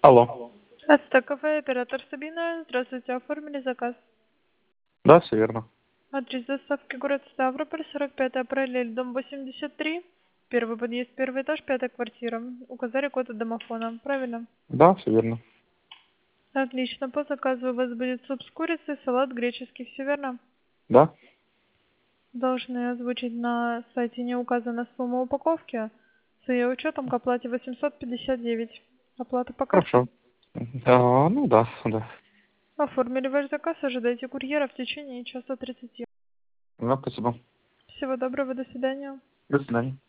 Алло. Это кафе, оператор Сабина. Здравствуйте, оформили заказ. Да, все верно. Адрес доставки город Ставрополь, 45 параллель, дом 83. Первый подъезд, первый этаж, пятая квартира. Указали код от домофона. Правильно? Да, все верно. Отлично. По заказу у вас будет суп с курицей, салат греческий. Все верно? Да? Должны озвучить на сайте не указана сумма упаковки. С ее учетом к оплате 859. Оплата по карте. Хорошо. Ну да, да. Оформили ваш заказ. Ожидайте курьера в течение часа 30. Да, спасибо. Всего доброго. До свидания. До свидания.